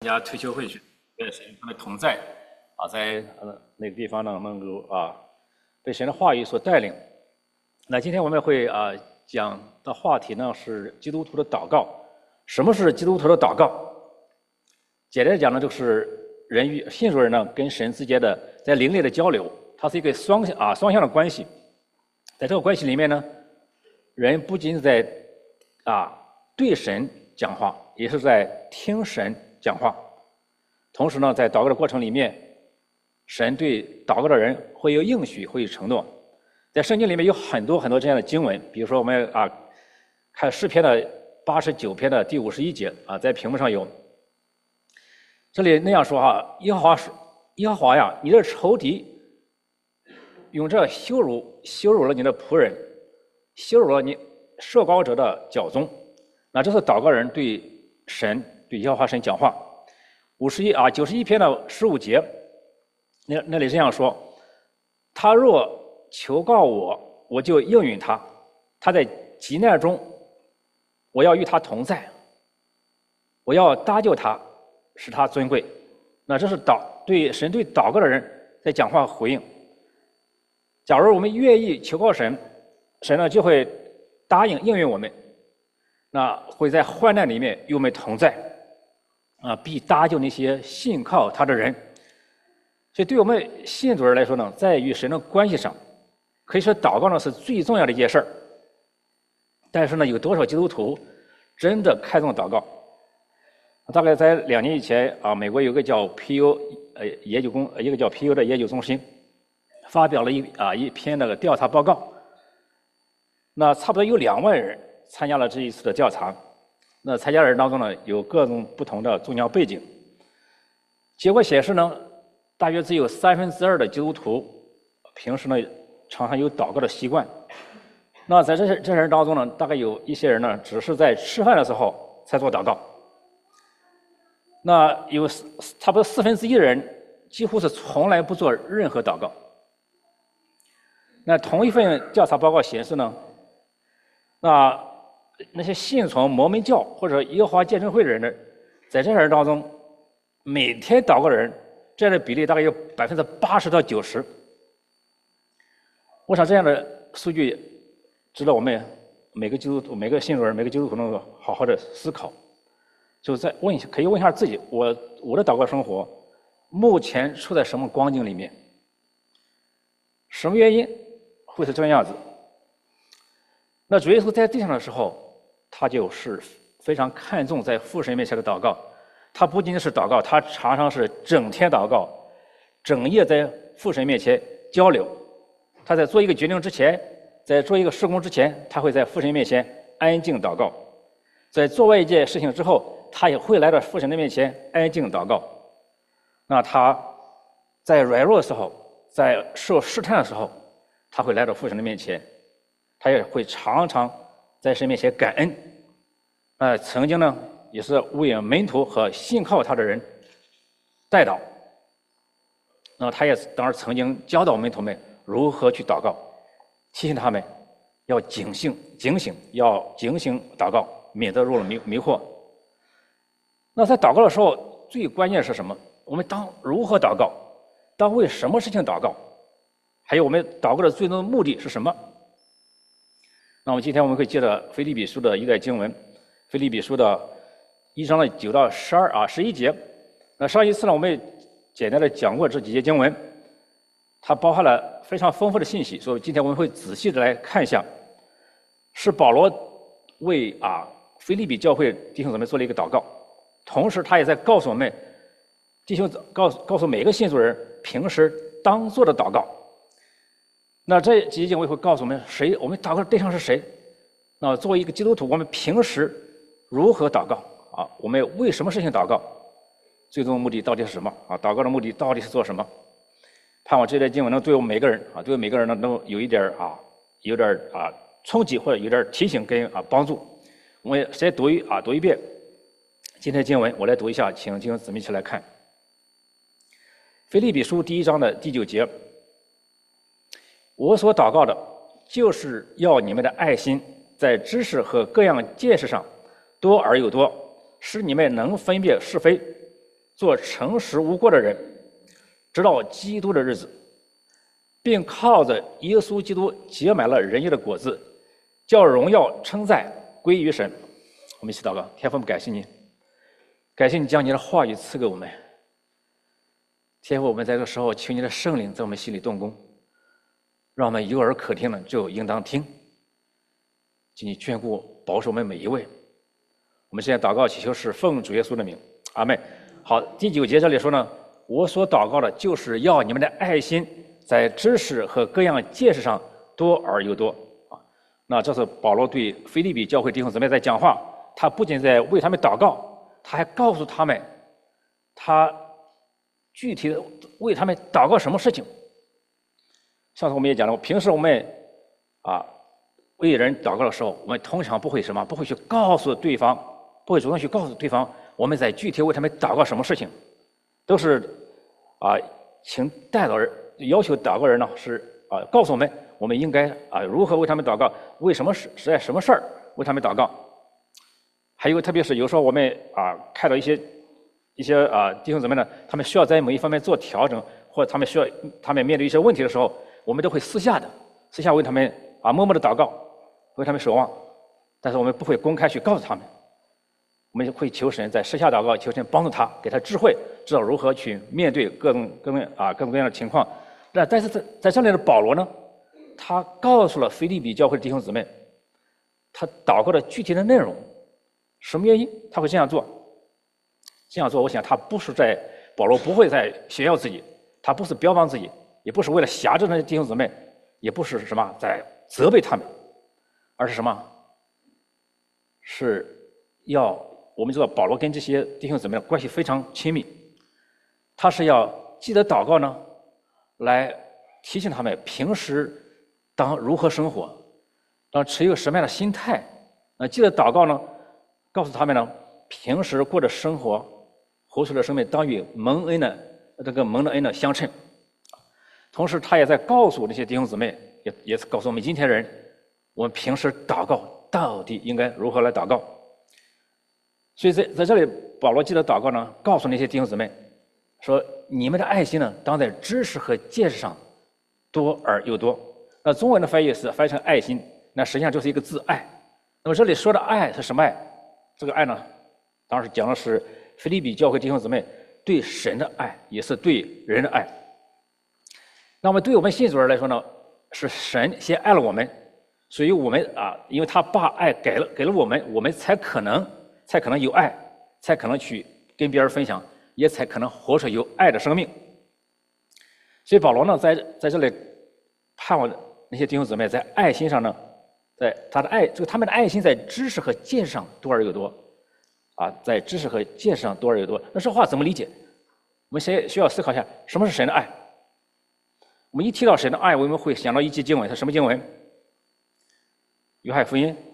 家退休会去，跟神他们同在啊，在那个地方呢，能够被神的话语所带领。那今天我们会讲的话题呢是基督徒的祷告。什么是基督徒的祷告？简单的讲呢，就是人与信主人呢跟神之间的在灵里的交流，它是一个双向的关系。在这个关系里面呢，人不仅是在对神讲话，也是在听神讲话。同时呢，在祷告的过程里面，神对祷告的人会有应许，会有承诺。在圣经里面有很多这样的经文，比如说我们看诗篇的89篇的第51节在屏幕上有。这里那样说耶和华呀，你的仇敌用这羞辱了你的仆人，羞辱了你受膏者的脚踪。那这是祷告人对耶和华神讲话。91篇的15节，那里这样说：他若求告我，我就应允他；他在急难中，我要与他同在，我要搭救他，使他尊贵。那这是神对祷告的人在讲话回应。假如我们愿意求告神，神呢就会答应应允我们，那会在患难里面与我们同在，必搭救那些信靠他的人。所以对我们信主人来说呢，在与神的关系上，可以说祷告呢是最重要的一件事儿。但是呢，有多少基督徒真的看重祷告？大概在2年以前美国有个叫 PU 一个叫 PU 的研究中心发表了一篇那个调查报告。那差不多有2万人参加了这一次的调查。那参加人当中呢，有各种不同的宗教背景。结果显示呢，大约只有2/3的基督徒平时呢常常有祷告的习惯。那在这些人当中呢，大概有一些人呢，只是在吃饭的时候才做祷告。那有差不多1/4的人几乎是从来不做任何祷告。那同一份调查报告显示呢，那些信从摩门教或者耶和华见证会的人呢，在这些人当中，每天祷告的人这样的比例大概有80%到90%。我想这样的数据值得我们每个信主人、每个基督徒能够好好的思考。就可以问一下自己，我的祷告生活目前处在什么光景里面？什么原因会是这个样子？那主耶稣在地上的时候，他就是非常看重在父神面前的祷告。他不仅仅是祷告，他常常是整天祷告，整夜在父神面前交流。他在做一个决定之前，在做一个事工之前，他会在父神面前安静祷告。在做完一件事情之后，他也会来到父神的面前安静祷告。那他在软弱的时候，在受试探的时候，他会来到父神的面前，他也会常常在神面前感恩。曾经呢，也是为门徒和信靠他的人代祷。那他也当然曾经教导门徒们如何去祷告，提醒他们要警醒，要警醒祷告，免得入了迷惑。那在祷告的时候，最关键是什么？我们当如何祷告？当为什么事情祷告？还有我们祷告的最终的目的是什么？那我们今天会借着腓立比书的一段经文，腓立比书的1章的9到11节。那上一次呢，我们简单的讲过这几节经文，它包含了非常丰富的信息，所以今天我们会仔细的来看一下，是保罗为腓立比教会弟兄姊妹做了一个祷告。同时，他也在告诉我们弟兄告诉每个信主人平时当做的祷告。那这几节经文会告诉我们我们祷告的对象是谁？那作为一个基督徒，我们平时如何祷告我们为什么事情祷告？最终目的到底是什么祷告的目的到底是做什么？盼望这段经文能对我们每个人呢都有一点冲击，或者有点提醒跟帮助。我们先读一遍今天的经文，我来读一下，请弟兄姊妹一起来看。腓立比书第1章的第9节，我所祷告的，就是要你们的爱心在知识和各样见识上多而又多，使你们能分辨是非， 做诚实无过的人，直到基督的日子，并靠着耶稣基督结满了仁义的果子，叫荣耀称赞归于神。我们一起祷告。天父，我们感谢你，感谢你将你的话语赐给我们。天父，我们在这个时候求你的圣灵在我们心里动工，让我们有耳可听的就应当听。请你眷顾保守我们每一位。我们现在祷告祈求是奉主耶稣的名，阿们。好，第9节这里说呢，我所祷告的就是要你们的爱心在知识和各样见识上多而又多啊。那这是保罗对腓立比教会弟兄姊妹在讲话，他不仅在为他们祷告，他还告诉他们他具体的为他们祷告什么事情。上次我们也讲了，平时我们为人祷告的时候，我们通常不会去告诉对方，不会主动去告诉对方我们在具体为他们祷告什么事情，都是请代祷人要求祷告人呢是告诉我们应该如何为他们祷告，为什么是在什么事儿为他们祷告。还有特别是有时候我们看到一些弟兄姊妹呢，他们需要在某一方面做调整，或者他们面对一些问题的时候，我们都会私下为他们默默的祷告，为他们守望，但是我们不会公开去告诉他们。我们会求神在私下祷告，求神帮助他，给他智慧，知道如何去面对各种各样的情况。但是在这里的保罗呢，他告诉了腓立比教会的弟兄姊妹，他祷告的具体的内容，什么原因他会这样做？这样做，我想保罗不会在炫耀自己，他不是标榜自己，也不是为了辖制那些弟兄姊妹，也不是在责备他们，而是是要我们知道保罗跟这些弟兄姊妹的关系非常亲密，他是要记得祷告呢，来提醒他们平时当如何生活，当持一个什么样的心态。记得祷告呢，告诉他们呢，平时过的生活，活出的生命当与蒙恩的恩相称。同时，他也在告诉那些弟兄姊妹，也告诉我们今天人，我们平时祷告到底应该如何来祷告。所以在这里，保罗记得祷告呢，告诉那些弟兄姊妹说：你们的爱心呢，当在知识和见识上多而又多。那中文的翻译成爱心，那实际上就是一个字爱。那么这里说的爱是什么爱？这个爱呢，当时讲的是腓立比教会弟兄姊妹对神的爱，也是对人的爱。那么对我们信主人来说呢，是神先爱了我们，所以我们因为他把爱给了我们，我们才可能有爱，才可能去跟别人分享，也才可能活出有爱的生命。所以保罗呢，在这里盼望那些弟兄姊妹在爱心上呢，在他们的爱心在知识和见识上多而又多，在知识和见识上多而又多。那这话怎么理解？我们先需要思考一下，什么是神的爱？我们一提到神的爱，我们会想到一节经文，是什么经文？约翰福音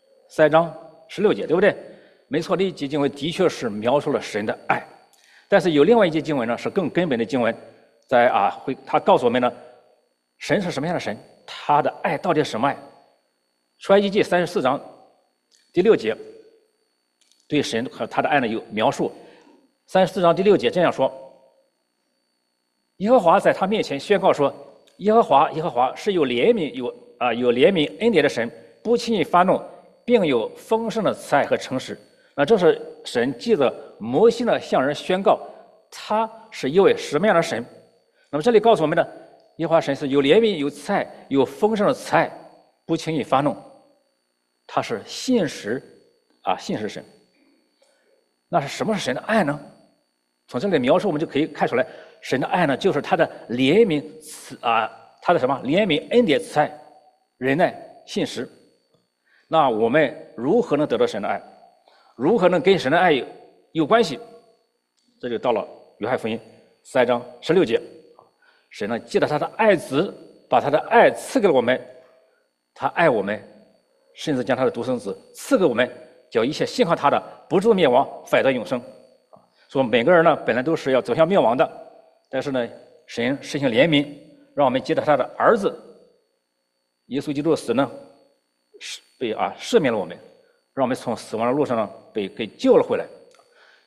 3章16节，对不对？没错，这一节经文的确是描述了神的爱。但是有另外一节经文呢，是更根本的经文，他告诉我们呢，神是什么样的神？他的爱到底是什么爱？出埃及记34章第6节对神和他的爱呢有描述。34章第6节这样说：耶和华在他面前宣告说：耶和华是有怜悯恩典的神，不轻易发怒，并有丰盛的慈爱和诚实。那这是神借着摩西呢向人宣告他是一位什么样的神。那么这里告诉我们呢，耶和华神是有怜悯、有慈爱、有丰盛的慈爱，不轻易发怒，他是信实神。那是什么是神的爱呢？从这里描述我们就可以看出来，神的爱呢就是他的怜悯他的怜悯、恩典、慈爱、忍耐、信实。那我们如何能得到神的爱？如何能跟神的爱有关系？这就到了约翰福音3章16节，神呢借着他的爱子，把他的爱赐给了我们，他爱我们，甚至将他的独生子赐给我们，叫一切信靠他的不至灭亡，反得永生。说每个人呢本来都是要走向灭亡的，但是呢神实行怜悯，让我们借着他的儿子耶稣基督的死呢被赦免了我们，让我们从死亡的路上呢给救了回来。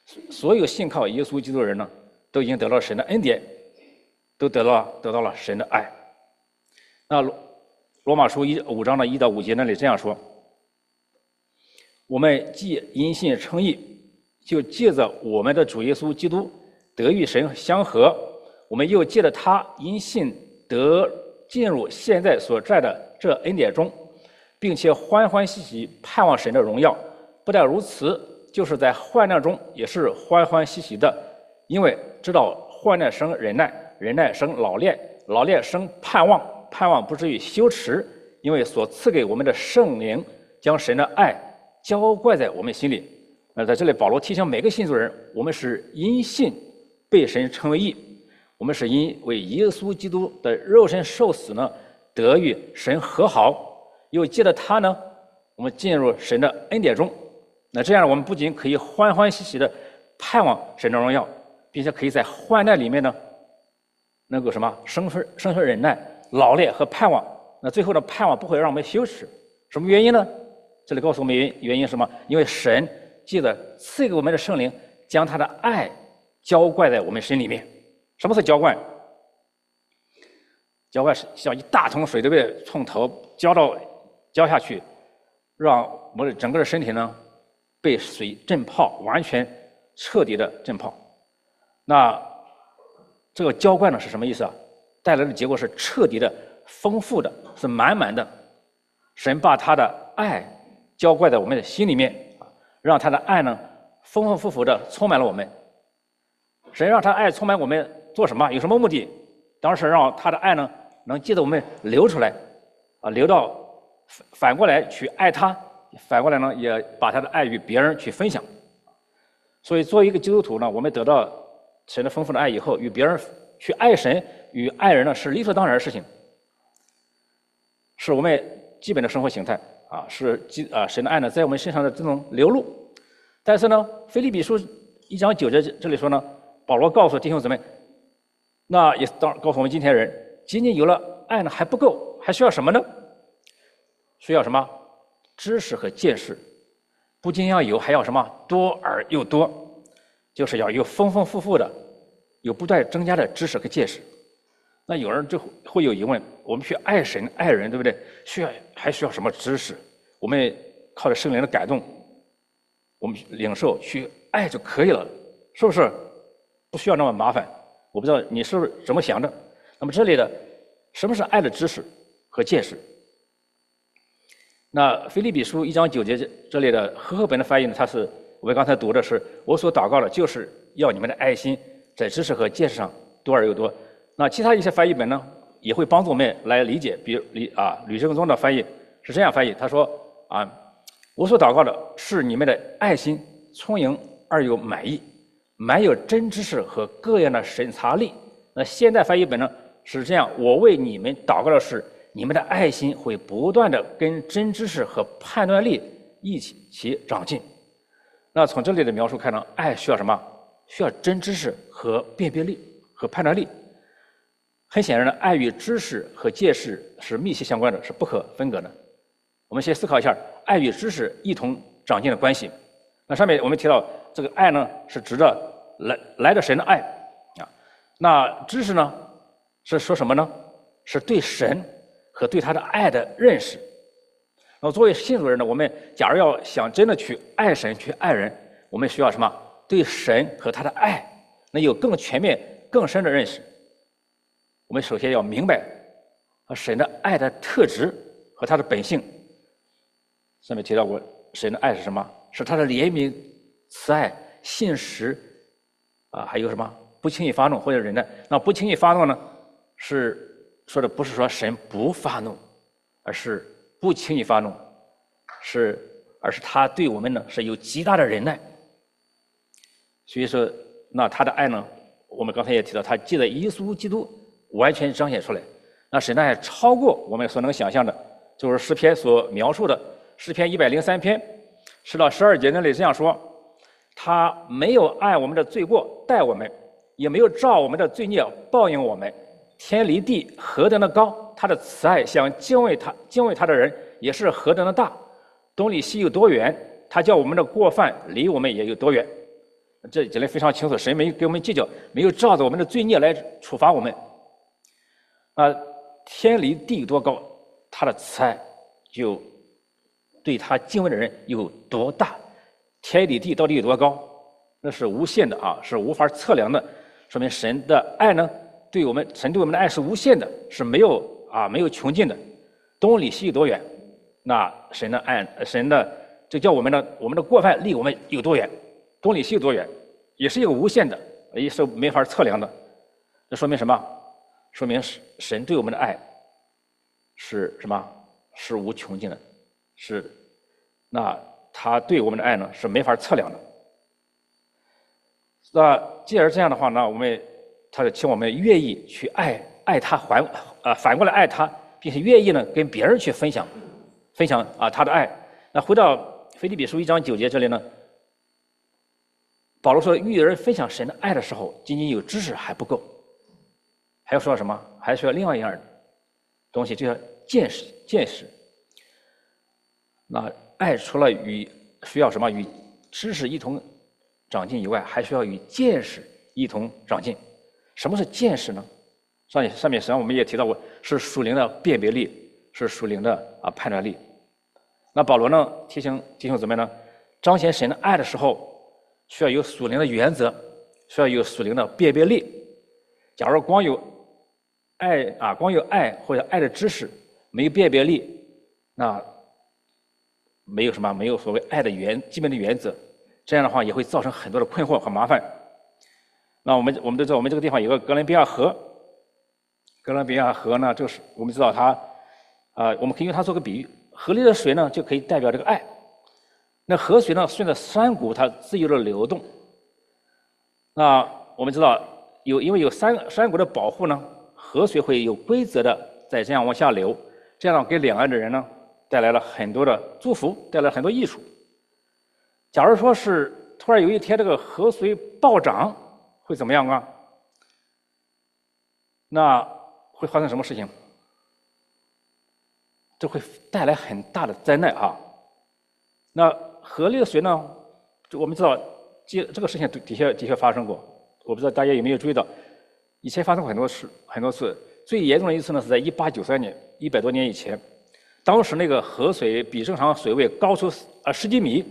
所有信靠耶稣基督的人呢，都已经得到了神的恩典，都得到了神的爱。那罗马书5章的1到5节那里这样说：我们既因信称义，就借着我们的主耶稣基督得与神相合，我们又借着他因信得进入现在所在的这恩典中，并且欢欢喜喜盼望神的荣耀。不但如此，就是在患难中也是欢欢喜喜的，因为知道患难生忍耐，忍耐生老练，老练生盼望，盼望不至于羞耻，因为所赐给我们的圣灵将神的爱浇灌在我们心里。在这里保罗提醒每个信主人，我们是因信被神称为义，我们是因为耶稣基督的肉身受死呢，得与神和好，又借着他呢，我们进入神的恩典中。那这样我们不仅可以欢欢喜喜的盼望神的荣耀，并且可以在患难里面呢，能够生存忍耐、老练和盼望。那最后的盼望不会让我们羞耻，什么原因呢？这里告诉我们原因是什么？因为神借着赐给我们的圣灵，将他的爱浇灌在我们心里面。什么是浇灌？浇灌是像一大桶水，对不对？从头浇下去，让我们的整个的身体呢被水浸泡，完全彻底的浸泡。那这个浇灌呢是什么意思啊？带来的结果是彻底的、丰富的，是满满的。神把他的爱浇灌在我们的心里面，让他的爱呢丰丰富富的充满了我们。神让他爱充满我们做什么？有什么目的？当然是让他的爱呢能借着我们流出来，流到反过来去爱他，反过来呢也把他的爱与别人去分享。所以作为一个基督徒呢，我们得到神的丰富的爱以后，与别人去爱神与爱人呢是理所当然的事情，是我们基本的生活形态是神的爱呢在我们身上的这种流露。但是呢，腓立比书1章9节这里说呢，保罗告诉弟兄姊妹，那也当然告诉我们今天人，仅仅有了爱呢还不够，还需要什么呢？需要什么？知识和见识。不仅要有，还要什么？多而又多，就是要有丰丰富富的，有不断增加的知识和见识。那有人就会有疑问：我们去爱神爱人，对不对？还需要什么知识？我们靠着圣灵的感动，我们领受去爱就可以了，是不是？不需要那么麻烦。我不知道你是不是怎么想的。那么这里的什么是爱的知识和见识？那腓立比书1章9节这里的和合本的翻译呢，它是我们刚才读的是我所祷告的，就是要你们的爱心在知识和见识上多而又多。那其他一些翻译本呢，也会帮助我们来理解。比如吕正宗的翻译是这样翻译，他说我所祷告的是你们的爱心充盈而又满意，满有真知识和各样的审查力。那现代翻译本呢是这样：我为你们祷告的是，你们的爱心会不断的跟真知识和判断力一起长进。那从这里的描述看呢，爱需要什么？需要真知识和辨别力和判断力。很显然呢，爱与知识和见识是密切相关的，是不可分割的。我们先思考一下爱与知识一同长进的关系。那上面我们提到这个爱呢，是指着来的神的爱那知识呢是说什么呢？是对神和对他的爱的认识。那作为信主人呢，我们假如要想真的去爱神去爱人，我们需要什么？对神和他的爱能有更全面更深的认识。我们首先要明白神的爱的特质和他的本性。上面提到过，神的爱是什么？是他的怜悯、慈爱、信实还有什么？不轻易发怒或者忍耐。那不轻易发怒呢，是说的不是说神不发怒，而是不轻易发怒，而是他对我们呢是有极大的忍耐。所以说，那他的爱呢，我们刚才也提到，他借着耶稣基督完全彰显出来。那神的爱超过我们所能想象的，就是诗篇所描述的。诗篇103篇10到12节那里这样说：他没有按我们的罪过待我们，也没有照我们的罪孽报应我们。天离地何等的高，他的慈爱向敬畏他的人也是何等的大。东离西有多远，他叫我们的过犯离我们也有多远。 这讲的非常清楚，神没有给我们计较，没有照着我们的罪孽来处罚我们。天离地有多高，他的慈爱就对他敬畏的人有多大。天离地到底有多高？那是无限的啊，是无法测量的。说明神的爱呢，神对我们的爱是无限的，是没有穷尽的。东离西有多远？那神的爱，就叫我们的过犯离我们有多远？东离西有多远？也是一个无限的，也是没法测量的。这说明什么？说明神对我们的爱是什么？是无穷尽的，那他对我们的爱呢是没法测量的。那既然这样的话呢，他就请我们愿意去爱他，反过来爱他，并且愿意呢跟别人去分享他的爱。那回到腓立比书1章9节这里呢，保罗说，与人分享神的爱的时候，仅仅有知识还不够，还要说什么？还需要另外一样东西，就叫见识。那爱除了需要什么与知识一同长进以外，还需要与见识一同长进。什么是见识呢？上面实际上我们也提到过，是属灵的辨别力，是属灵的判断力。那保罗呢提醒怎么样呢？彰显神的爱的时候，需要有属灵的原则，需要有属灵的辨别力。假如光有爱或者爱的知识，没有辨别力，那没有所谓爱的基本的原则，这样的话也会造成很多的困惑和麻烦。那我们都知道，我们这个地方有个哥伦比亚河。哥伦比亚河呢，就是我们知道它，我们可以用它做个比喻，河里的水呢就可以代表这个爱。那河水呢顺着山谷它自由的流动。那我们知道因为有山谷的保护呢，河水会有规则的再这样往下流，这样给两岸的人呢带来了很多的祝福，带来了很多益处。假如说是突然有一天这个河水暴涨，会怎么样啊？那会发生什么事情？这会带来很大的灾难啊！那河里的水呢？我们知道，这个事情的确发生过。我不知道大家有没有注意到，以前发生过很多次。最严重的一次呢，是在1893年，100多年以前。当时那个河水比正常水位高出10几米。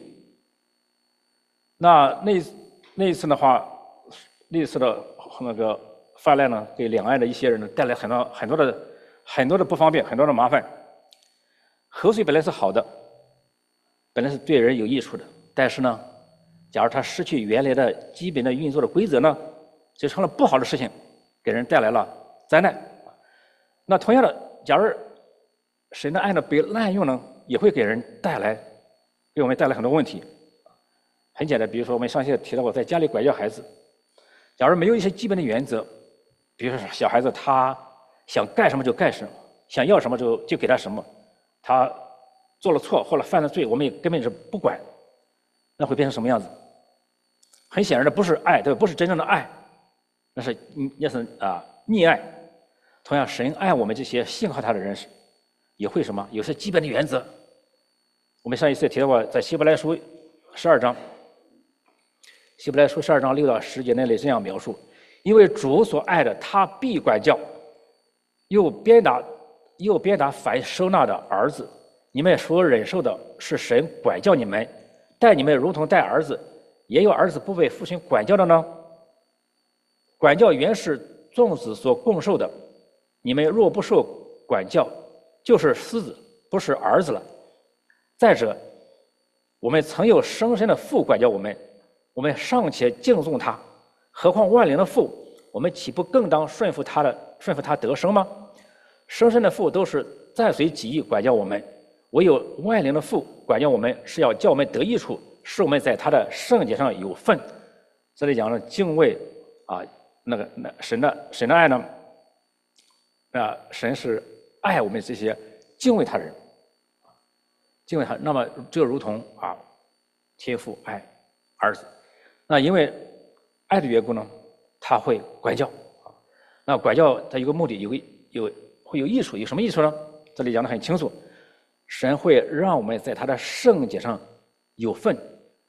那一次的话，那次的那个泛滥呢，给两岸的一些人呢带来很多的不方便，很多的麻烦。河水本来是好的，本来是对人有益处的，但是呢，假如它失去原来的基本的运作的规则呢，就成了不好的事情，给人带来了灾难。那同样的，假如神的爱呢被滥用呢，也会给我们带来很多问题。很简单，比如说我们上期提到过，在家里管教孩子，假如没有一些基本的原则，比如说小孩子他想干什么就干什么，想要什么就给他什么，他做了错或者犯了罪，我们也根本是不管，那会变成什么样子？很显然的不是爱，对吧？不是真正的爱，那是溺爱。同样，神爱我们这些信靠他的人也会什么？有些基本的原则。我们上一次也提到过，在希伯来书12章。希伯来书12章6到10节那里这样描述：因为主所爱的，他必管教，又鞭打凡收纳的儿子。你们所忍受的是神管教你们，待你们如同待儿子。也有儿子不被父亲管教的呢。管教原是众子所共受的，你们若不受管教，就是私子，不是儿子了。再者，我们曾有生身的父管教我们，我们尚且敬重他，何况万灵的父？我们岂不更当顺服他得生吗？生身的父都是暂随己意管教我们，唯有万灵的父管教我们，是要叫我们得益处，使我们在他的圣洁上有份。这里讲了敬畏神的爱呢，神是爱我们这些敬畏他的人，敬畏他，那么就如同天父爱儿子。那因为爱的缘故呢，他会管教那管教它有个目的，会有益处，有什么益处呢？这里讲得很清楚，神会让我们在他的圣洁上有份。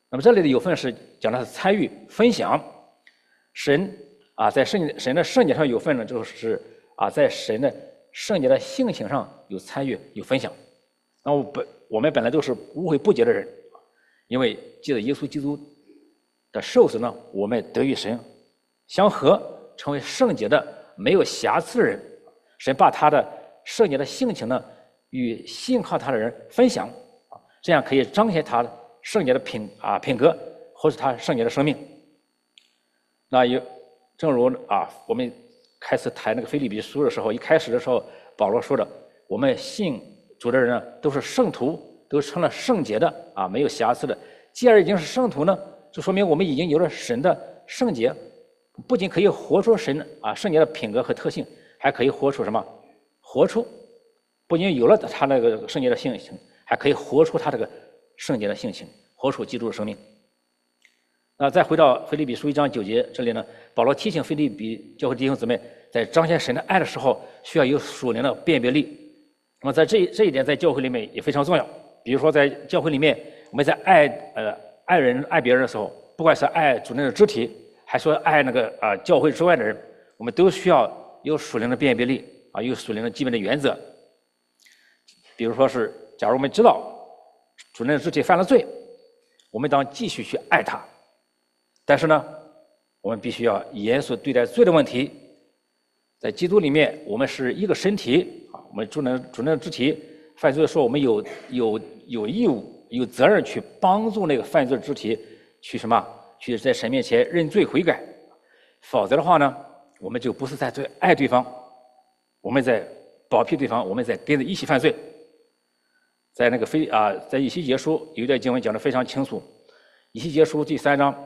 那么这里的有份是讲的是参与分享，神在神的圣洁上有份呢，就是在神的圣洁的性情上有参与有分享。那我们本来都是污秽不洁的人，因为借着耶稣基督的受死呢，我们得与神相合，成为圣洁的没有瑕疵的人。神把他的圣洁的性情呢与信靠他的人分享，这样可以彰显他的圣洁的品格，或是他圣洁的生命。那正如我们开始谈那个腓立比书的时候，一开始的时候保罗说的，我们信主的人呢都是圣徒，都成了圣洁的没有瑕疵的。既然已经是圣徒呢，就说明我们已经有了神的圣洁，不仅可以活出神圣洁的品格和特性，还可以活出什么？活出不仅有了他那个圣洁的性情，还可以活出他这个圣洁的性情，活出基督的生命。那再回到腓立比书1章9节这里呢，保罗提醒腓立比教会弟兄姊妹，在彰显神的爱的时候，需要有属灵的辨别力。那么在这一点，在教会里面也非常重要。比如说，在教会里面，我们在爱人爱别人的时候，不管是爱主内的肢体，还是说爱那个教会之外的人，我们都需要有属灵的辨别力有属灵的基本的原则。比如说是，假如我们知道主内的肢体犯了罪，我们当继续去爱他。但是呢，我们必须要严肃对待罪的问题。在基督里面，我们是一个身体我们主内的肢体犯罪的时候，我们有义务、有责任去帮助那个犯罪的肢体去在神面前认罪悔改。否则的话呢，我们就不是在爱对方，我们在保庇对方，我们在跟着一起犯罪。在那个在以西结书有一段经文讲得非常清楚，以西结书第3章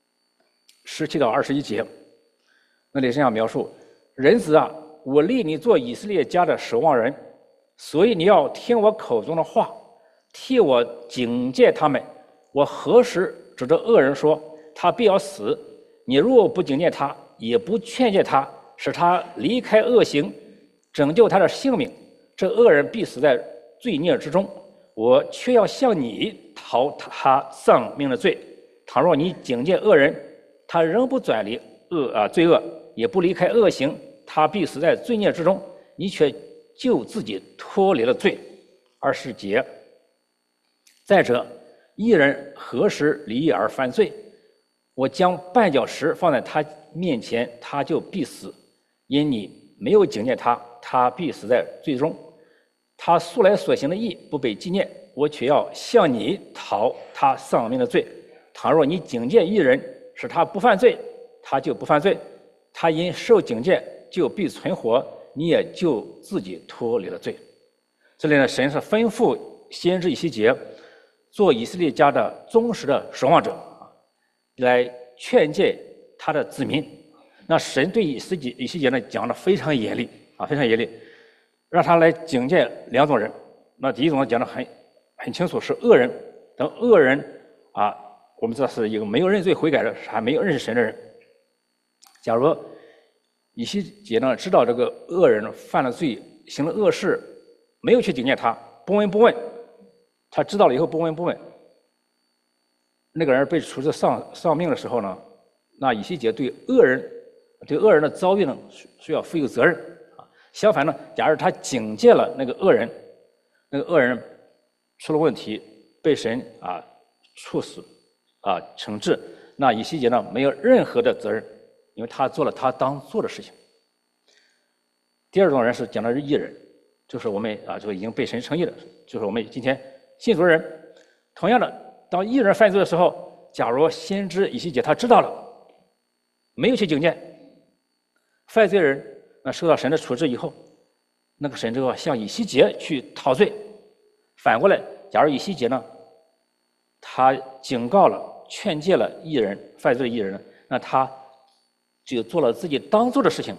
17到21节，那里这样描述：人子我立你做以色列家的守望人，所以你要听我口中的话，替我警戒他们。我何时指着恶人说他必要死？你若不警戒他，也不劝诫他，使他离开恶行，拯救他的性命，这恶人必死在罪孽之中。我却要向你讨他丧命的罪。倘若你警戒恶人，他仍不转离罪恶，也不离开恶行，他必死在罪孽之中，你却救自己脱离了罪。20节。再者，义人何时离义而犯罪？我将绊脚石放在他面前，他就必死，因你没有警戒他，他必死在罪中。他素来所行的义不被纪念，我却要向你讨他丧命的罪。倘若你警戒义人，使他不犯罪，他就不犯罪；他因受警戒就必存活，你也就自己脱离了罪。这里呢，神是吩咐先知以西结做以色列家的忠实的守望者来劝诫他的子民。那神对以西结呢讲的非常严厉非常严厉，让他来警戒2种人。那第一种呢讲的很清楚，是恶人。等恶人我们知道是一个没有认罪悔改的，还没有认识神的人。假如以西结呢知道这个恶人犯了罪，行了恶事，没有去警戒他，不闻不问，他知道了以后不闻不问，那个人被处置丧命的时候呢，那以西结对恶人的遭遇呢需要负有责任相反呢，假如他警戒了那个恶人，那个恶人出了问题，被神处死惩治，那以西结呢没有任何的责任，因为他做了他当做的事情。第二种人是讲的是义人，就是我们就已经被神称义的，就是我们今天信主的人。同样的，当义人犯罪的时候，假如先知以西结他知道了，没有去警戒，犯罪人那受到神的处置以后，那个神就要向以西结去讨罪。反过来，假如以西结呢，他警告了、劝诫了义人犯罪的义人呢，那他就做了自己当做的事情。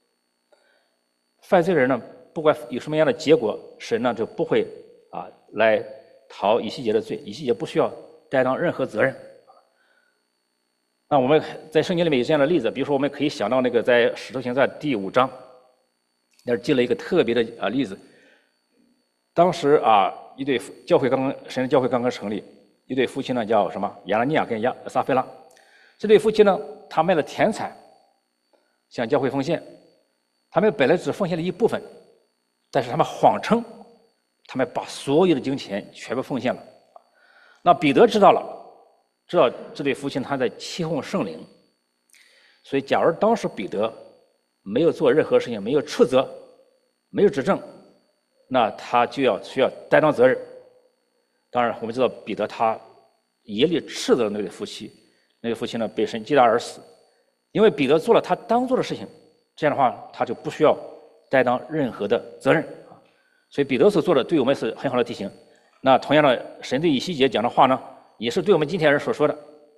犯罪人呢，不管有什么样的结果，神呢就不会来讨以西结的罪，以西结不需要担当任何责任。那我们在圣经里面有这样的例子，比如说我们可以想到那个在使徒行传第5章，那儿记了一个特别的例子。当时一对神的教会刚刚成立， 一对夫妻呢，叫什么亚拿尼亚跟撒非拉。这对夫妻呢，他卖了田产，向教会奉献。他们本来只奉献了一部分，但是他们谎称，他们把所有的金钱全部奉献了。那彼得知道了，知道这对夫妻他在欺哄圣灵，所以假如当时彼得没有做任何事情，没有斥责，没有指证，那他就需要担当责任。当然，我们知道彼得他严厉斥责那对夫妻，那对夫妻呢被神击打而死，因为彼得做了他当做的事情，这样的话他就不需要担当任何的责任。所以彼得所做的对我们是很好的提醒。那同样的，神对以西结讲的话呢，也是对我们今天人所说的。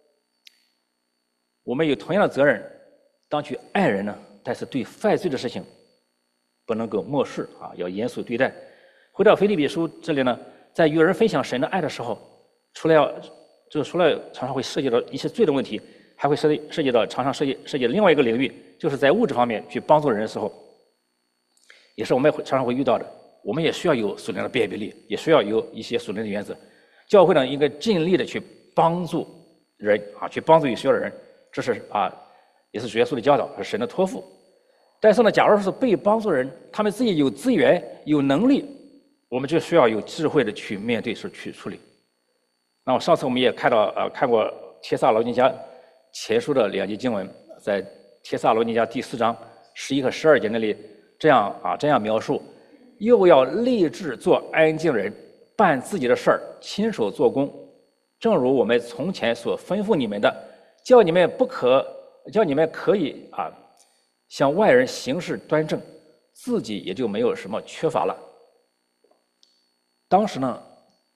我们有同样的责任，当去爱人呢，但是对犯罪的事情不能够漠视要严肃对待。回到腓立比书这里呢，在与人分享神的爱的时候，除了常常会涉及到一些罪的问题，还会涉及到常常涉及另外一个领域，就是在物质方面去帮助人的时候，也是我们常常会遇到的。我们也需要有属灵的辨别力，也需要有一些属灵的原则。教会呢，应该尽力的去帮助人去帮助有需要的人，这是也是主耶稣的教导，是神的托付。但是呢，假如是被帮助人，他们自己有资源、有能力，我们就需要有智慧的去面对，去处理。那么上次我们也看过帖撒罗尼迦前书的2节经文，在帖撒罗尼迦第4章11和12节那里这样描述。又要立志做安静人，办自己的事儿，亲手做工，正如我们从前所吩咐你们的，叫你们可以向外人行事端正，自己也就没有什么缺乏了。当时呢，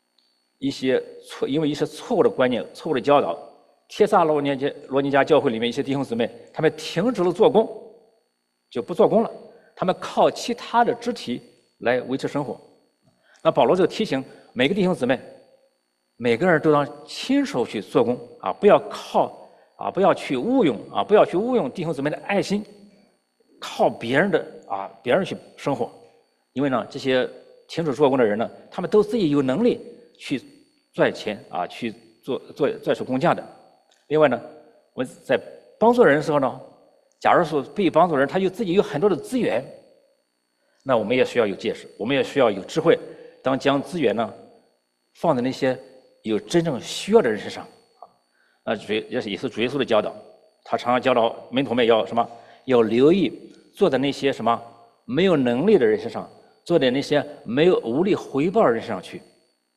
因为一些错误的观念、错误的教导，帖撒罗尼迦教会里面一些弟兄姊妹，他们停止了做工，就不做工了，他们靠其他的肢体来维持生活。那保罗就提醒每个弟兄姊妹，每个人都当亲手去做工不要去误用弟兄姊妹的爱心，靠别人去生活。因为呢，这些停止做工的人呢，他们都自己有能力去赚钱去赚取工价的。另外呢，我们在帮助人的时候呢，假如说被帮助人他自己有很多的资源，那我们也需要有见识，我们也需要有智慧，当将资源呢放在那些有真正需要的人身上。也是主耶稣的教导，他常常教导门徒们要什么？要留意做在那些什么没有能力的人身上，做在那些无力回报的人身上去。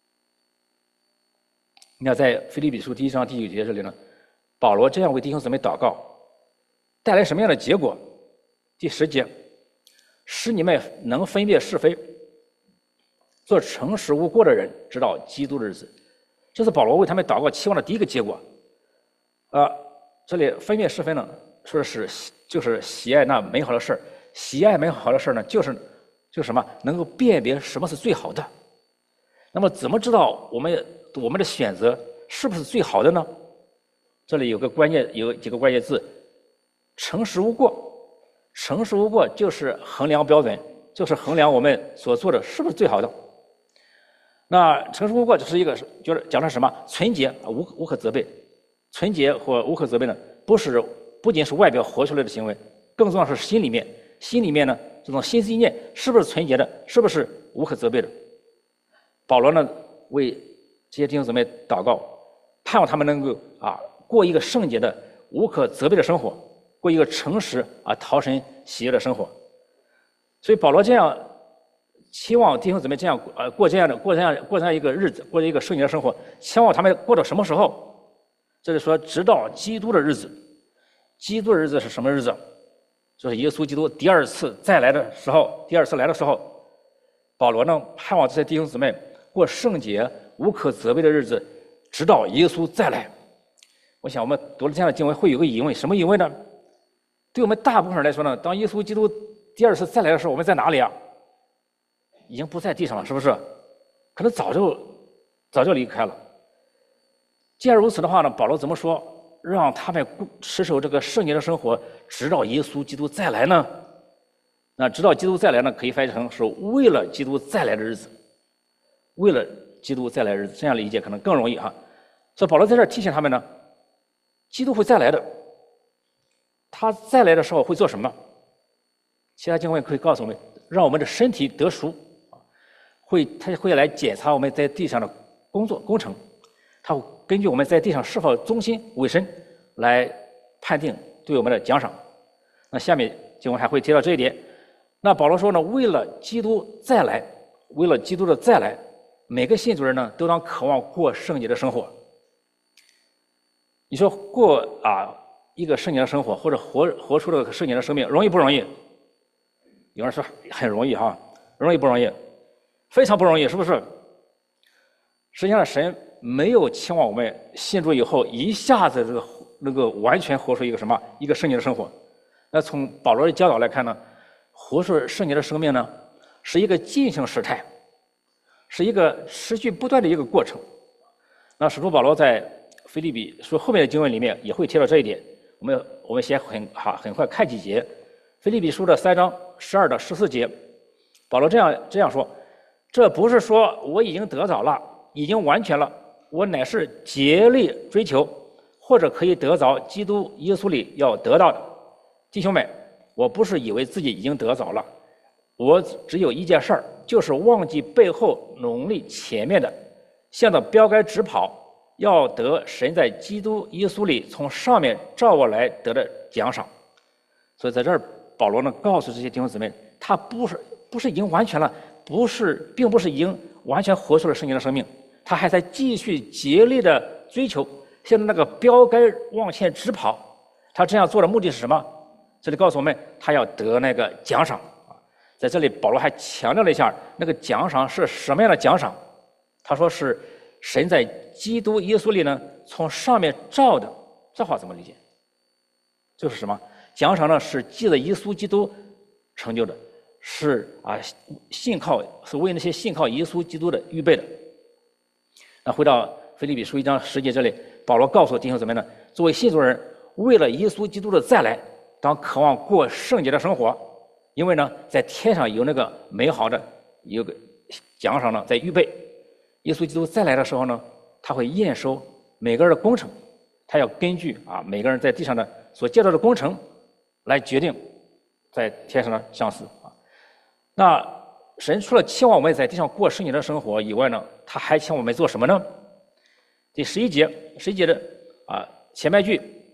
你看，在腓立比书第1章第9节这里呢，保罗这样为弟兄姊妹祷告，带来什么样的结果？第10节，使你们能分辨是非，做诚实无过的人，直到基督的日子。这是保罗为他们祷告期望的第一个结果。这里分辨是非呢，说的就是喜爱那美好的事儿。喜爱美好的事儿呢，就是什么？能够辨别什么是最好的。那么怎么知道我们的选择是不是最好的呢？这里有几个关键字：诚实无过。诚实无过就是衡量标准，就是衡量我们所做的是不是最好的。那诚实无过就是就是讲的什么？纯洁，无可责备。纯洁或无可责备呢，不仅是外表活出来的行为，更重要是心里面。心里面呢，这种心思意念是不是纯洁的？是不是无可责备的？保罗呢，为这些弟兄姊妹祷告，盼望他们能够过一个圣洁的、无可责备的生活，过一个诚实讨神喜悦的生活。所以保罗这样期望弟兄姊妹这样过这样一个日子，过一个圣洁的生活，期望他们过到什么时候？这里说，直到基督的日子。基督的日子是什么日子？就是耶稣基督第二次来的时候，保罗呢盼望这些弟兄姊妹过圣洁、无可责备的日子，直到耶稣再来。我想我们读了这样的经文，会有个疑问，什么疑问呢？对我们大部分人来说呢，当耶稣基督第二次再来的时候，我们在哪里啊？已经不在地上了，是不是？可能早就离开了。既然如此的话呢，保罗怎么说让他们持守这个圣洁的生活，直到耶稣基督再来呢？那直到基督再来呢，可以翻译成是为了基督再来的日子。为了基督再来的日子，这样理解可能更容易所以保罗在这儿提醒他们呢，基督会再来的。他再来的时候会做什么？其他经文可以告诉我们，让我们的身体得赎，他会来检查我们在地上的工程，他会根据我们在地上是否忠心委身来判定对我们的奖赏。那下面经文还会提到这一点。那保罗说呢，为了基督再来，为了基督的再来，每个信主人呢都当渴望过圣洁的生活。你说过一个圣洁的生活，或者活出了圣洁的生命，容易不容易？有人说很容易哈，容易不容易？非常不容易，是不是？实际上，神没有期望我们信主以后一下子那个完全活出一个圣洁的生活。那从保罗的教导来看呢，活出圣洁的生命呢，是一个进行时态，是一个持续不断的一个过程。那使徒保罗在腓立比书后面的经文里面也会提到这一点。我们先很快看几节。腓立比书的3章12到14节，保罗这样说：这不是说我已经得着了，已经完全了，我乃是竭力追求，或者可以得着基督耶稣里要得到的。弟兄们，我不是以为自己已经得着了，我只有一件事儿，就是忘记背后，努力前面的，向着标杆直跑，要得神在基督耶稣里从上面照我来得的奖赏。所以在这儿，保罗呢告诉这些弟兄姊妹，他不是已经完全了，并不是已经完全活出了圣洁的生命，他还在继续竭力的追求，向着那个标杆往前直跑。他这样做的目的是什么？这里告诉我们，他要得那个奖赏。在这里，保罗还强调了一下，那个奖赏是什么样的奖赏？他说是神在基督耶稣里呢，从上面照的。这话怎么理解？就是什么？奖赏呢是借着耶稣基督成就的，是是为那些信靠耶稣基督的预备的。那回到腓立比书1章10节这里，保罗告诉弟兄姊妹呢，作为信主人，为了耶稣基督的再来，当渴望过圣洁的生活，因为呢，在天上有那个美好的有个奖赏呢在预备。耶稣基督再来的时候呢，他会验收每个人的工程，他要根据每个人在地上的所接到的工程来决定在天上的相似。那神除了期望我们在地上过圣洁的生活以外呢，他还期望我们做什么呢？第11节的前半句，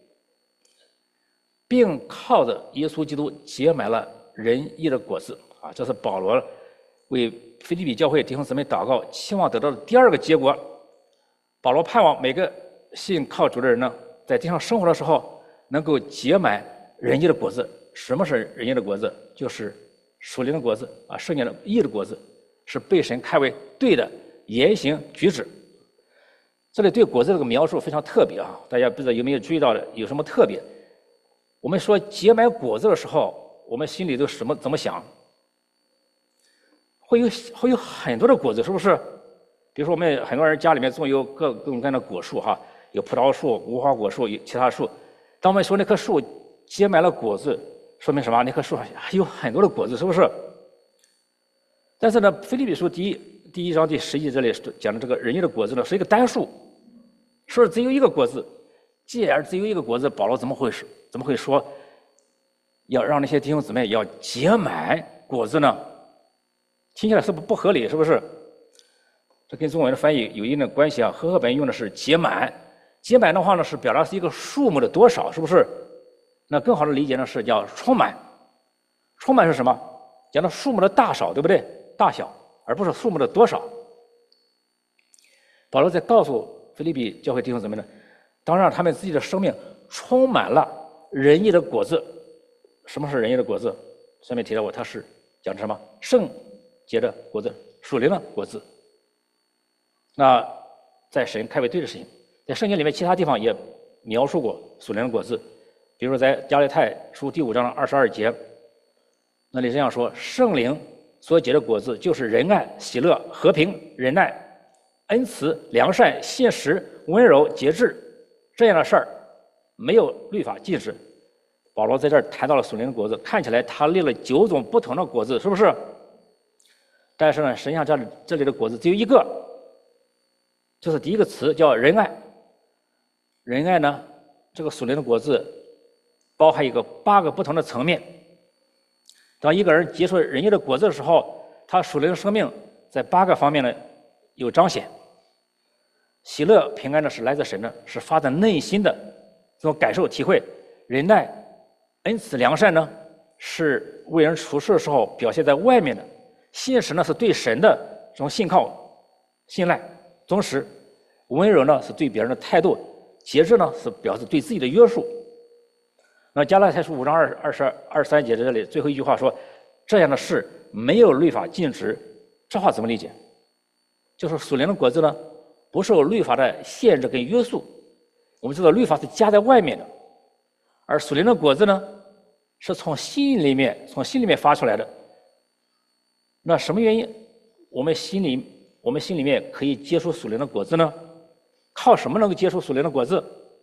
并靠着耶稣基督结满了仁义的果子。这是保罗为腓立比教会弟兄姊妹祷告，期望得到的第二个结果。保罗盼望每个信靠主的人呢，在地上生活的时候能够结满仁义的果子。什么是仁义的果子？就是属灵的果子圣洁的义的果子，是被神看为对的言行举止。这里对果子这个描述非常特别大家不知道有没有注意到的，有什么特别？我们说结满果子的时候，我们心里都怎么想？会有很多的果子，是不是？比如说我们很多人家里面种有各种各样的果树有葡萄树、无花果树，有其他树。当我们说那棵树结满了果子，说明什么？那棵树还有很多的果子，是不是？但是呢，腓立比书第一章第10节这里讲的这个仁义的果子呢，是一个单数，说只有一个果子。既然只有一个果子，保罗怎么会说要让那些弟兄姊妹要结满果子呢？听起来是不合理，是不是？这跟中文的翻译有一定的关系和合本用的是结满，结满的话呢是表达是一个数目的多少，是不是？那更好的理解呢是叫充满。充满是什么？讲到数目的大小，对不对？大小，而不是数目的多少。保罗在告诉腓立比教会弟兄姊妹呢，当让他们自己的生命充满了仁义的果子。什么是仁义的果子？上面提到过，它是讲的什么？圣洁的果子，属灵的果子。那在神看为对的事情，在圣经里面其他地方也描述过属灵的果子，比如在加拉太书第5章22节，那里这样说：圣灵所结的果子就是仁爱、喜乐、和平、忍耐、恩慈、良善、信实、温柔、节制。这样的事儿没有律法禁止。保罗在这儿谈到了属灵的果子，看起来他列了9种不同的果子，是不是？但是呢，实际上这里的果子只有一个，就是第一个词叫仁爱。 仁爱呢，这个属灵的果子包含8个不同的层面。当一个人结出仁义的果子的时候，他属灵的生命在8个方面呢有彰显。喜乐平安呢是来自神的，是发自内心的这种感受体会。仁爱、恩慈、良善呢是为人处事的时候表现在外面的。信实呢是对神的这种信靠、信赖、忠实。温柔呢是对别人的态度，节制呢是表示对自己的约束。那加拉太书5章23节这里最后一句话说：“这样的事没有律法禁止。”这话怎么理解？就是属灵的果子呢，不受律法的限制跟约束。我们知道律法是加在外面的，而属灵的果子呢，是从心里面发出来的。那什么原因我们心里面可以结出属灵的果子呢？靠什么能够结出属灵的果子？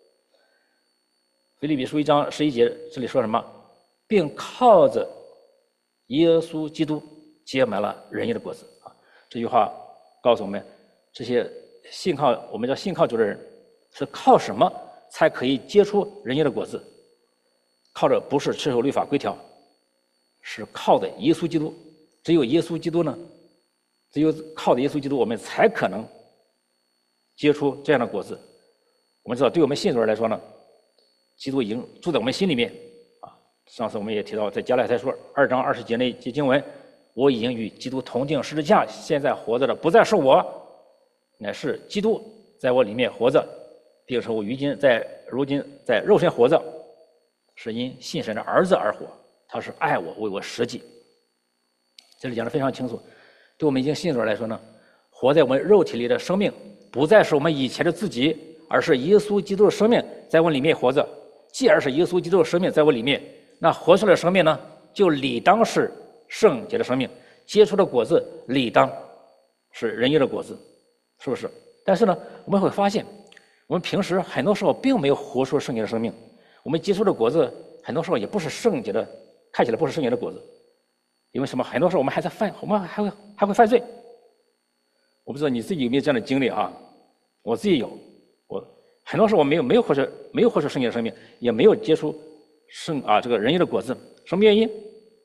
腓立比书1章11节这里说什么？并靠着耶稣基督结满了仁义的果子啊！这句话告诉我们，这些我们叫信靠主的人，是靠什么才可以结出仁义的果子？靠着不是持守律法规条，是靠的耶稣基督。只有耶稣基督呢，只有靠着耶稣基督，我们才可能结出这样的果子。我们知道，对我们信主人来说呢，基督已经住在我们心里面啊。上次我们也提到，在加拉太书2章20节那节经文，我已经与基督同定十字架，现在活着的不再是我，乃是基督在我里面活着，并且我如今在肉身活着，是因信神的儿子而活，他是爱我，为我舍己。这里讲得非常清楚。对我们已经信主来说呢，活在我们肉体里的生命不再是我们以前的自己，而是耶稣基督的生命在我里面活着。既然是耶稣基督的生命在我里面，那活出来的生命呢，就理当是圣洁的生命，结出的果子理当是仁义的果子，是不是？但是呢，我们会发现，我们平时很多时候并没有活出圣洁的生命，我们结出的果子很多时候也不是圣洁的，看起来不是圣洁的果子。因为什么？很多时候我们还会犯罪。我不知道你自己有没有这样的经历啊？我自己有。我很多时候我没有活出圣洁的生命，也没有结出这个仁义的果子。什么原因？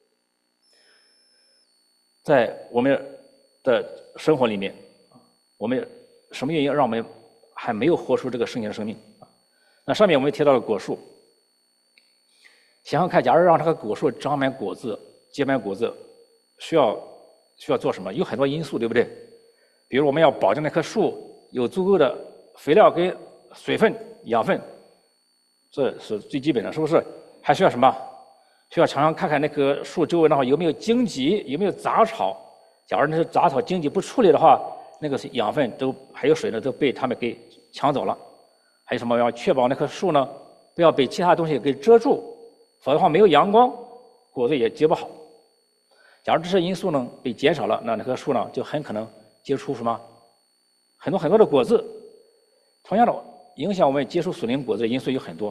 在我们的生活里面，我们什么原因让我们还没有活出这个圣洁的生命？那上面我们提到了果树，想想看，假如让这个果树长满果子、结满果子，需要做什么？有很多因素，对不对？比如我们要保证那棵树有足够的肥料跟水分、养分，这是最基本的，是不是？还需要什么？需要常常看看那棵树周围的话有没有荆棘，有没有杂草。假如那些杂草、荆棘不处理的话，那个养分还有水呢，都被它们给抢走了。还有什么？要确保那棵树呢不要被其他东西给遮住，否则的话没有阳光，果子也结不好。假如这些因素呢被减少了，那棵树呢就很可能结出什么很多的果子。同样的，影响我们结出属灵果子的因素有很多。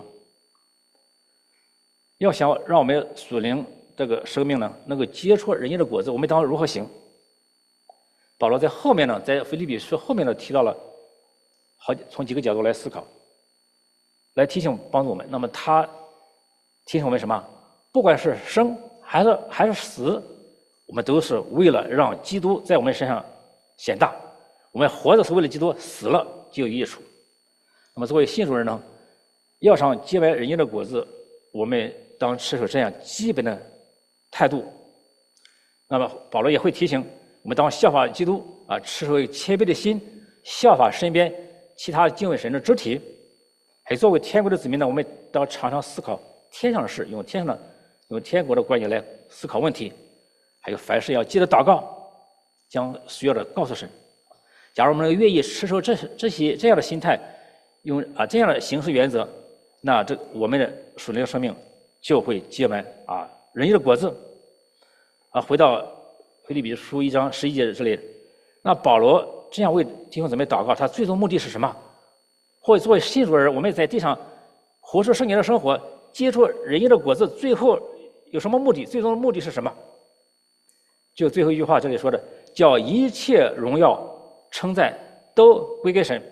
要想让我们属灵这个生命呢能够结出仁义的果子，我们当如何行？保罗在后面呢，在腓立比书后面呢提到了从几个角度来思考，来提醒帮助我们。那么他提醒我们什么？不管是生还是死，我们都是为了让基督在我们身上显大。我们活着是为了基督，死了就有益处。那么作为信主人呢，要想结完仁义的果子，我们当持守这样基本的态度。那么保罗也会提醒我们，当效法基督啊，持守谦卑的心，效法身边其他敬畏神的肢体。还作为天国的子民呢，我们当常常思考天上的事，用天国的观念来思考问题。还有凡事要记得祷告，将需要的告诉神。假如我们愿意持守这样的心态，用这样的行事原则，那我们的属灵的生命就会结满仁义的果子。回到腓立比书1章11节这里，那保罗这样为弟兄姊妹祷告，他最终目的是什么？或者作为信主的人，我们在地上活出圣洁的生活，结出仁义的果子，最后有什么目的？最终的目的是什么？就最后一句话这里说的，叫一切荣耀称赞都归给神。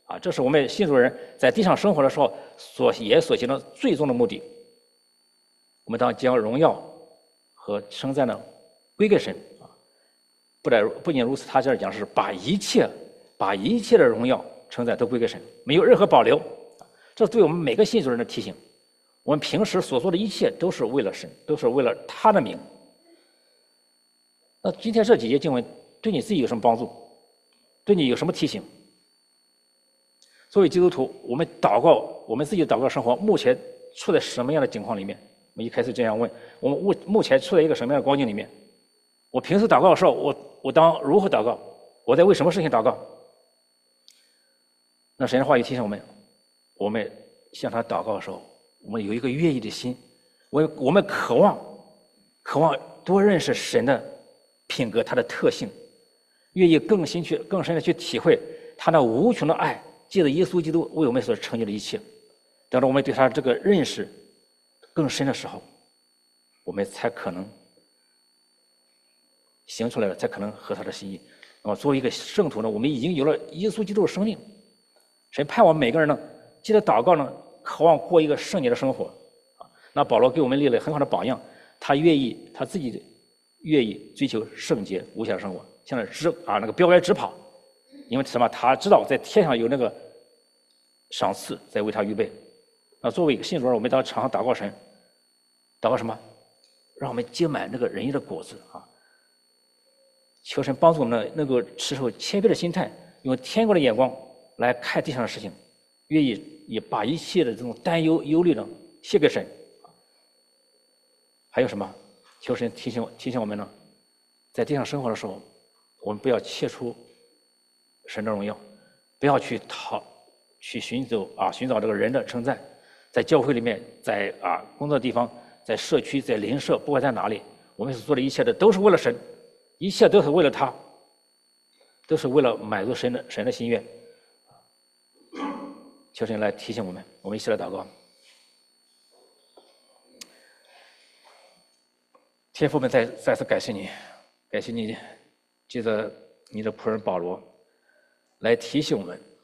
啊，这是我们信主人在地上生活的时候所行的最终的目的。我们当将荣耀和称赞呢归给神啊，不仅如此，他这儿讲是把一切的荣耀称赞都归给神，没有任何保留。这对我们每个信主人的提醒。我们平时所做的一切都是为了神，都是为了他的名。那今天这几节经文对你自己有什么帮助？对你有什么提醒？作为基督徒，我们祷告，我们自己的祷告生活目前处在什么样的境况里面？我们一开始这样问：我们目前处在一个什么样的光景里面？我平时祷告的时候，我当如何祷告？我在为什么事情祷告？那神的话语提醒我们向他祷告的时候，我们有一个愿意的心，我们渴望多认识神的品格，他的特性，愿意更深的去体会他那无穷的爱，借着耶稣基督为我们所成就的一切。等到我们对他这个认识更深的时候，我们才可能行出来了，才可能合他的心意。那么作为一个圣徒呢，我们已经有了耶稣基督的生命，神盼望每个人呢，借着祷告呢，渴望过一个圣洁的生活啊。那保罗给我们立了很好的榜样，他自己愿意追求圣洁无瑕的生活，像那个标杆直跑，因为什么？他知道在天上有那个赏赐在为他预备。那作为一个信主人，我们当常常祷告神，祷告什么？让我们结满那个仁义的果子啊！求神帮助我们能够持守谦卑的心态，用天国的眼光来看地上的事情，愿意把一切的这种担忧、忧虑呢卸给神。还有什么？求神提醒我们呢，在地上生活的时候，我们不要切出神的荣耀，不要去寻找这个人的称赞，在教会里面，在工作地方，在社区，在邻舍，不管在哪里，我们所做的一切的都是为了神，一切都是为了他，都是为了满足神的心愿。求神来提醒我们，我们一起来祷告。天父们再次感谢你，借着你的仆人保罗来提醒我们，